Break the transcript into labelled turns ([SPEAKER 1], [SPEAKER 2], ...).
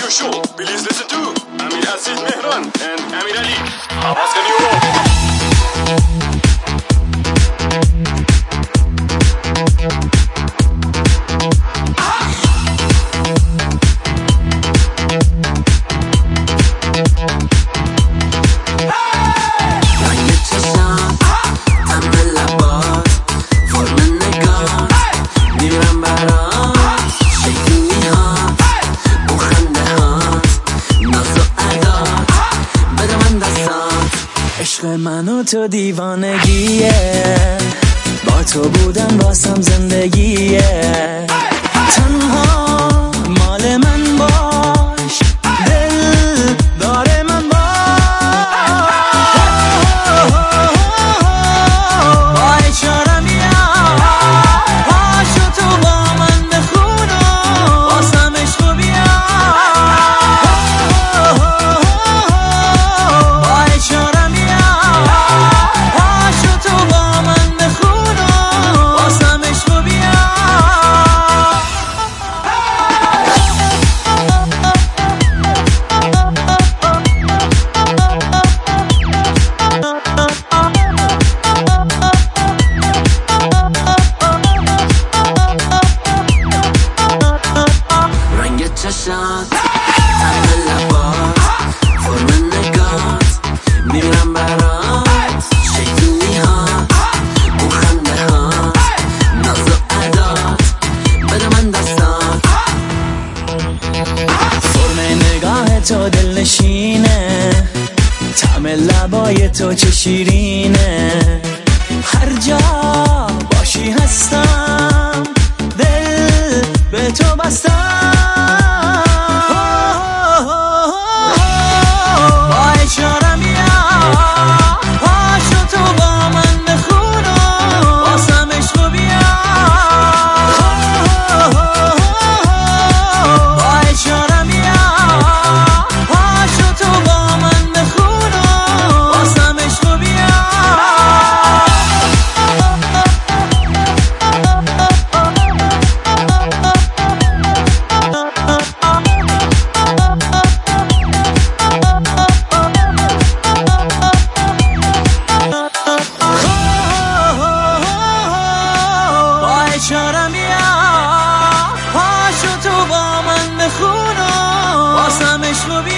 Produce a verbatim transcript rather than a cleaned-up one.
[SPEAKER 1] radio show. Please listen to Amir Aziz Mehran and Amir Ali. Abbas Ghani.
[SPEAKER 2] عشق من و تو دیوانگیه، با تو بودن واسم زندگیه. تنها مال من باش، دل داره من باش. با اشارم یا پاشو تو با من بخون و واسم عشق بیا. با اشارم چشات تم لبات فرم نگات میرم برات شیطونی هات اون خنده هات ناز و عدات بده من دستات. فرم نگاه تو دل نشینه، طعم لبای تو چه شیرینه. هر جا باشی هستم، دل به تو بستم. اشارم یا پاشو تو با من بخون و واسم عشق